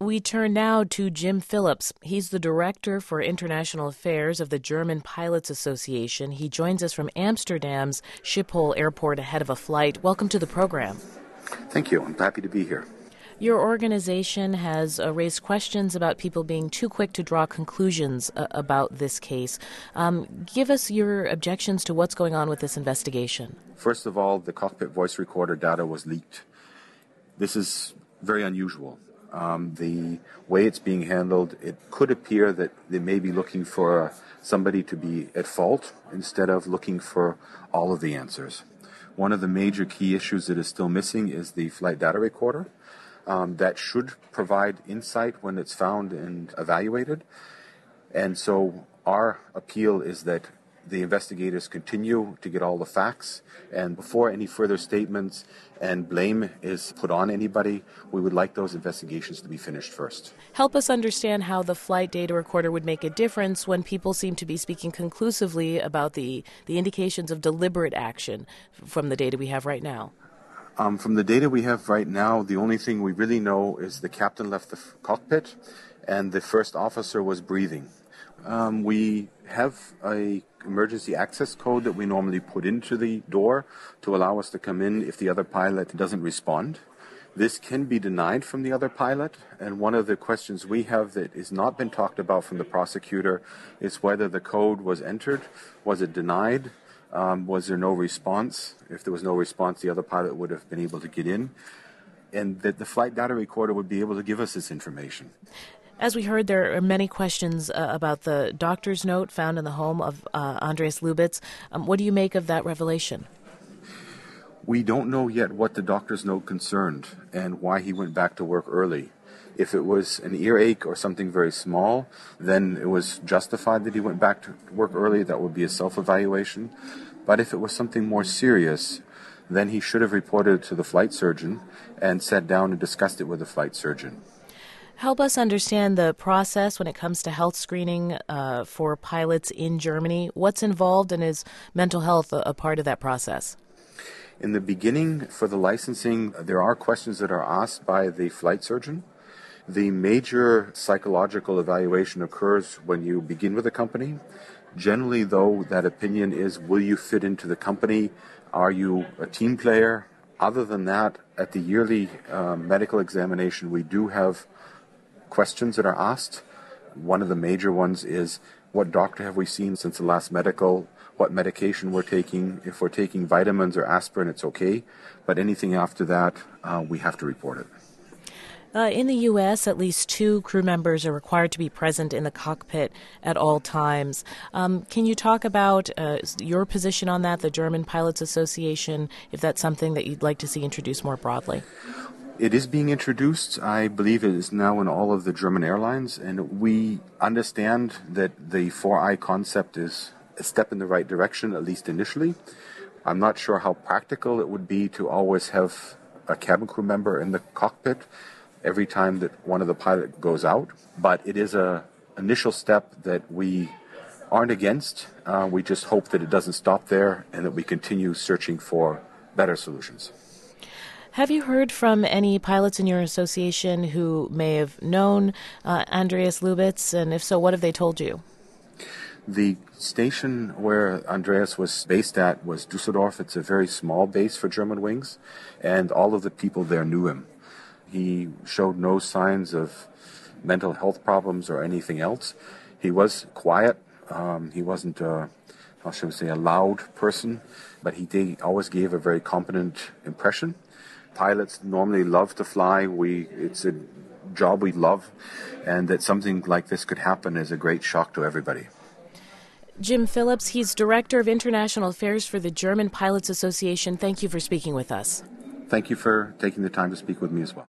We turn now to Jim Phillips. He's the Director for International Affairs of the German Pilots Association. He joins us from Amsterdam's Schiphol Airport ahead of a flight. Welcome to the program. Thank you. I'm happy to be here. Your organization has raised questions about people being too quick to draw conclusions about this case. Give us your objections to what's going on with this investigation. First of all, the cockpit voice recorder data was leaked. This is very unusual. The way it's being handled, it could appear that they may be looking for somebody to be at fault instead of looking for all of the answers. One of the major key issues that is still missing is the flight data recorder. That should provide insight when it's found and evaluated. And so our appeal is that the investigators continue to get all the facts, and before any further statements and blame is put on anybody, we would like those investigations to be finished first. Help us understand how the flight data recorder would make a difference when people seem to be speaking conclusively about the indications of deliberate action from the data we have right now. From the data we have right now, the only thing we really know is the captain left the cockpit and the first officer was breathing. We have a emergency access code that we normally put into the door to allow us to come in if the other pilot doesn't respond. This can be denied from the other pilot, and one of the questions we have that has not been talked about from the prosecutor is whether the code was entered. Was it denied? Was there no response? If there was no response, the other pilot would have been able to get in, and that the flight data recorder would be able to give us this information. As we heard, there are many questions about the doctor's note found in the home of Andreas Lubitz. What do you make of that revelation? We don't know yet what the doctor's note concerned and why he went back to work early. If it was an earache or something very small, then it was justified that he went back to work early. That would be a self-evaluation. But if it was something more serious, then he should have reported it to the flight surgeon and sat down and discussed it with the flight surgeon. Help us understand the process when it comes to health screening for pilots in Germany. What's involved, and is mental health a part of that process? In the beginning, for the licensing, there are questions that are asked by the flight surgeon. The major psychological evaluation occurs when you begin with a company. Generally, though, that opinion is, will you fit into the company? Are you a team player? Other than that, at the yearly medical examination, we do have questions that are asked. One of the major ones is, what doctor have we seen since the last medical? What medication we're taking? If we're taking vitamins or aspirin, it's okay. But anything after that, we have to report it. In the U.S., at least 2 crew members are required to be present in the cockpit at all times. Can you talk about your position on that, the German Pilots Association, if that's something that you'd like to see introduced more broadly? It is being introduced. I believe it is now in all of the German airlines, and we understand that the 4i concept is a step in the right direction, at least initially. I'm not sure how practical it would be to always have a cabin crew member in the cockpit every time that one of the pilots goes out, but it is an initial step that we aren't against. We just hope that it doesn't stop there and that we continue searching for better solutions. Have you heard from any pilots in your association who may have known Andreas Lubitz, and if so, what have they told you? The station where Andreas was based at was Dusseldorf. It's a very small base for Germanwings, and all of the people there knew him. He showed no signs of mental health problems or anything else. He was quiet. He wasn't, a loud person, but he always gave a very competent impression. Pilots normally love to fly. It's a job we love, and that something like this could happen is a great shock to everybody. Jim Phillips, he's Director of International Affairs for the German Pilots Association. Thank you for speaking with us. Thank you for taking the time to speak with me as well.